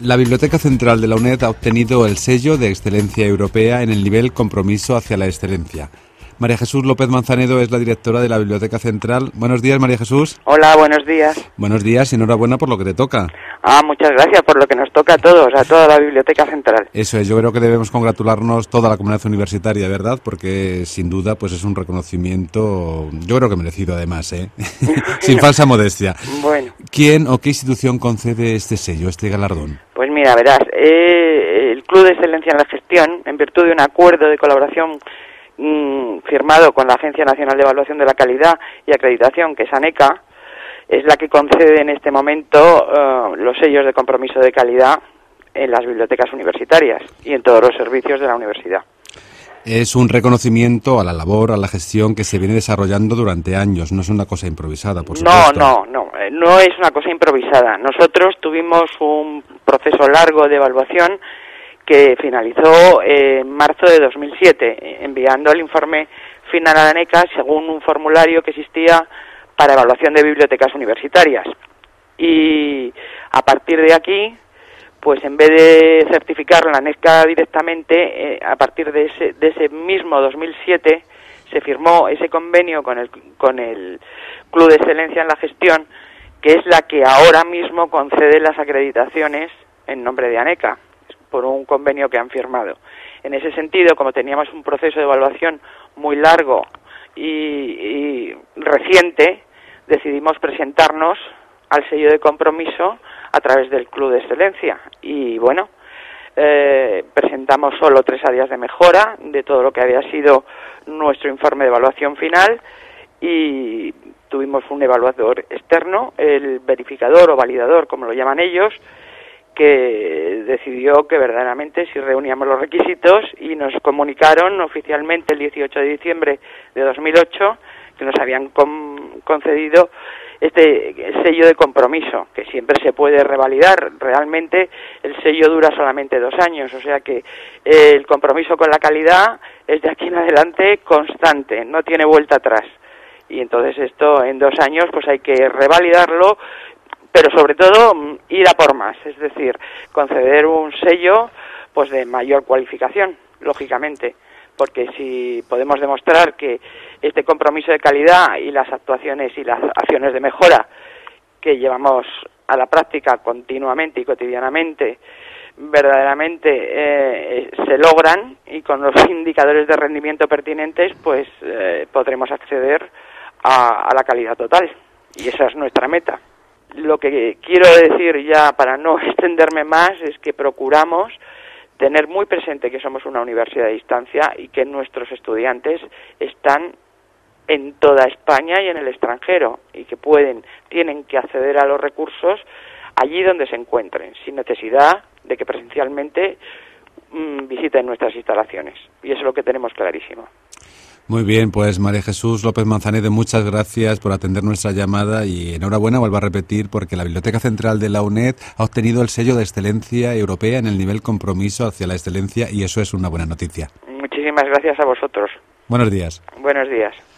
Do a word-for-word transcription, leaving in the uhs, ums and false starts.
La Biblioteca Central de la UNED ha obtenido el sello de Excelencia Europea en el nivel Compromiso hacia la Excelencia. María Jesús López Manzanedo es la directora de la Biblioteca Central. Buenos días, María Jesús. Hola, buenos días. Buenos días y enhorabuena por lo que te toca. Ah, muchas gracias por lo que nos toca a todos, a toda la Biblioteca Central. Eso es, yo creo que debemos congratularnos toda la comunidad universitaria, ¿verdad? Porque sin duda pues es un reconocimiento, yo creo que merecido además, ¿eh? Sin falsa modestia. Bueno. ¿Quién o qué institución concede este sello, este galardón? Pues mira, verás, eh, el Club de Excelencia en la Gestión, en virtud de un acuerdo de colaboración mmm, firmado con la Agencia Nacional de Evaluación de la Calidad y Acreditación, que es ANECA, es la que concede en este momento uh, los sellos de compromiso de calidad en las bibliotecas universitarias y en todos los servicios de la universidad. Es un reconocimiento a la labor, a la gestión que se viene desarrollando durante años, no es una cosa improvisada, por supuesto. No, no, no, no es una cosa improvisada. Nosotros tuvimos un proceso largo de evaluación que finalizó en marzo de dos mil siete, enviando el informe final a la ANECA según un formulario que existía para evaluación de bibliotecas universitarias. Y a partir de aquí, pues en vez de certificar la ANECA directamente, eh, a partir de ese, de ese mismo dos mil siete se firmó ese convenio con el, con el Club de Excelencia en la Gestión, que es la que ahora mismo concede las acreditaciones en nombre de ANECA, por un convenio que han firmado. En ese sentido, como teníamos un proceso de evaluación muy largo y, y reciente, decidimos presentarnos al sello de compromiso a través del Club de Excelencia. Y bueno, eh, presentamos solo tres áreas de mejora de todo lo que había sido nuestro informe de evaluación final y tuvimos un evaluador externo, el verificador o validador, como lo llaman ellos, que decidió que verdaderamente si reuníamos los requisitos y nos comunicaron oficialmente el dieciocho de diciembre de dos mil ocho que nos habían con, concedido este sello de compromiso, que siempre se puede revalidar. Realmente el sello dura solamente dos años, o sea que el compromiso con la calidad es de aquí en adelante constante, no tiene vuelta atrás. Y entonces esto en dos años pues hay que revalidarlo, pero sobre todo ir a por más, es decir, conceder un sello pues de mayor cualificación, lógicamente, porque si podemos demostrar que este compromiso de calidad y las actuaciones y las acciones de mejora que llevamos a la práctica continuamente y cotidianamente verdaderamente eh, se logran y con los indicadores de rendimiento pertinentes, pues eh, podremos acceder a, a la calidad total, y esa es nuestra meta. Lo que quiero decir ya, para no extenderme más, es que procuramos tener muy presente que somos una universidad de distancia y que nuestros estudiantes están en toda España y en el extranjero y que pueden, tienen que acceder a los recursos allí donde se encuentren, sin necesidad de que presencialmente mmm, visiten nuestras instalaciones. Y eso es lo que tenemos clarísimo. Muy bien, pues María Jesús López Manzanedo, muchas gracias por atender nuestra llamada y enhorabuena, vuelvo a repetir, porque la Biblioteca Central de la UNED ha obtenido el sello de Excelencia Europea en el nivel Compromiso hacia la Excelencia y eso es una buena noticia. Muchísimas gracias a vosotros. Buenos días. Buenos días.